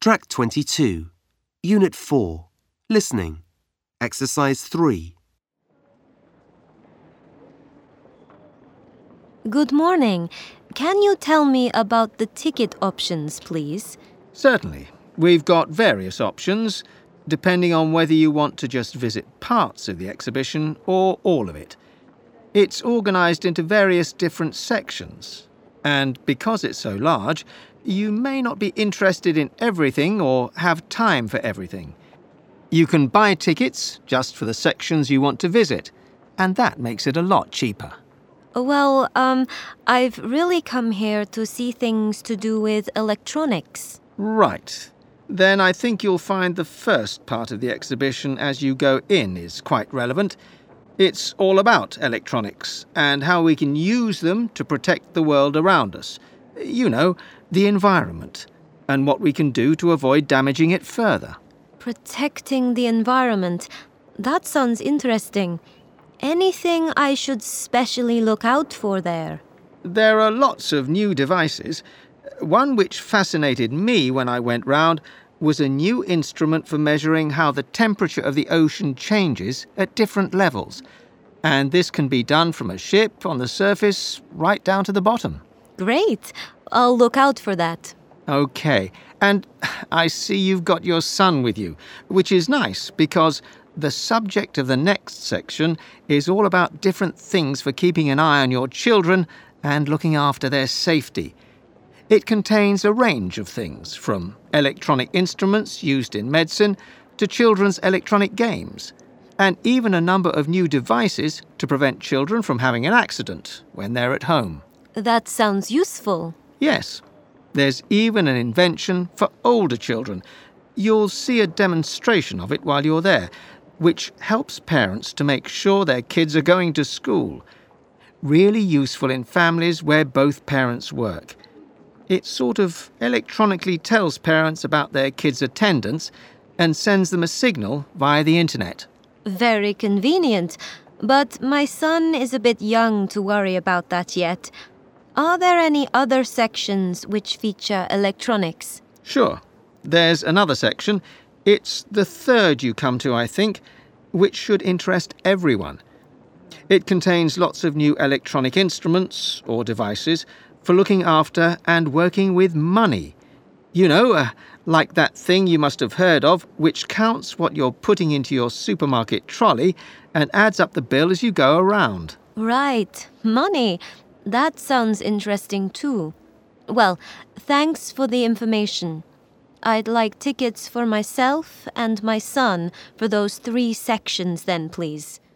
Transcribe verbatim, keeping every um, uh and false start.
Track twenty-two, Unit four, Listening, Exercise three. Good morning. Can you tell me about the ticket options, please? Certainly. We've got various options, depending on whether you want to just visit parts of the exhibition or all of it. It's organised into various different sections, and because it's so large, you may not be interested in everything or have time for everything. You can buy tickets just for the sections you want to visit, and that makes it a lot cheaper. Well, um, I've really come here to see things to do with electronics. Right. Then I think you'll find the first part of the exhibition as you go in is quite relevant. It's all about electronics and how we can use them to protect the world around us. You know, the environment, and what we can do to avoid damaging it further. Protecting the environment. That sounds interesting. Anything I should specially look out for there? There are lots of new devices. One which fascinated me when I went round was a new instrument for measuring how the temperature of the ocean changes at different levels. And this can be done from a ship on the surface right down to the bottom. Great. I'll look out for that. OK. And I see you've got your son with you, which is nice because the subject of the next section is all about different things for keeping an eye on your children and looking after their safety. It contains a range of things, from electronic instruments used in medicine to children's electronic games, and even a number of new devices to prevent children from having an accident when they're at home. That sounds useful. Yes. There's even an invention for older children. You'll see a demonstration of it while you're there, which helps parents to make sure their kids are going to school. Really useful in families where both parents work. It sort of electronically tells parents about their kids' attendance and sends them a signal via the internet. Very convenient, but my son is a bit young to worry about that yet. Are there any other sections which feature electronics? Sure. There's another section. It's the third you come to, I think, which should interest everyone. It contains lots of new electronic instruments or devices for looking after and working with money. You know, uh, like that thing you must have heard of, which counts what you're putting into your supermarket trolley and adds up the bill as you go around. Right. Money. That sounds interesting too. Well, thanks for the information. I'd like tickets for myself and my son for those three sections then, please.